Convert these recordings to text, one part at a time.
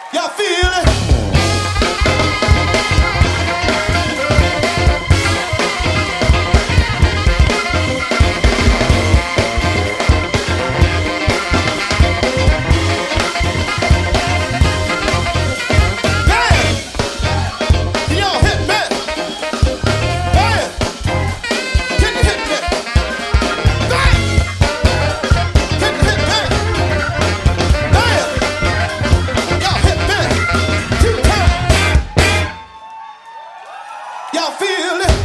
Y'all feel it? Y'all feel it?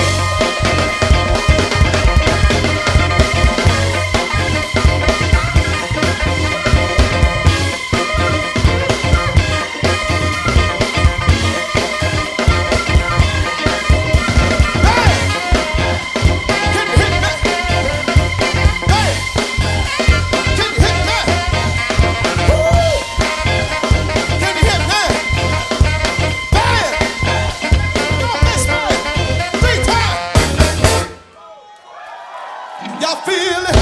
Y'all feel it?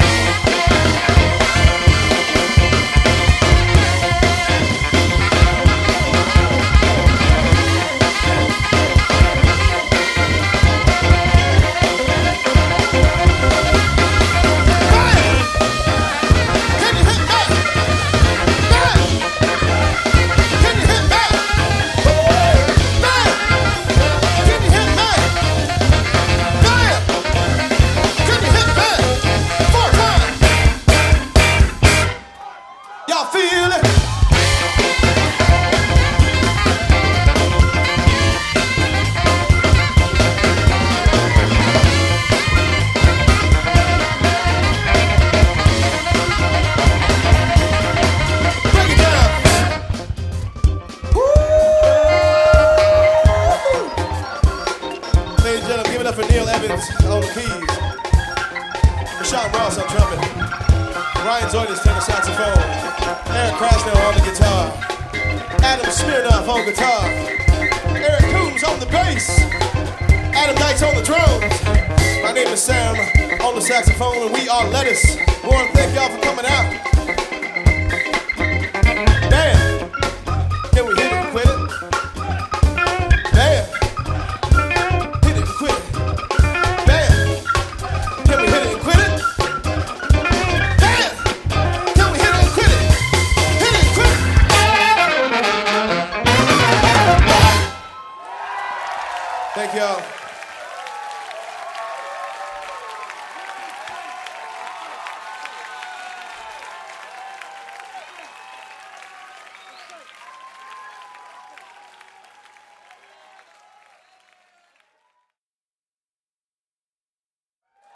Y'all feel it? Break it down. Woo! Ladies and gentlemen, give it up for Neil Evans on the keys. Rashawn Ross on trumpet. Ryan Zoidis tenor saxophone. Eric Krasnell on the guitar. Adam Smirnoff on guitar. Eric Coombs on the bass. Adam Dykes on the drums. My name is Sam on the saxophone, and we are Lettuce. We want to thank y'all for coming out. Damn. Can we hit it and quit it? Damn. Hit it and quit it. Damn. Can we hit it and quit it? Thank y'all.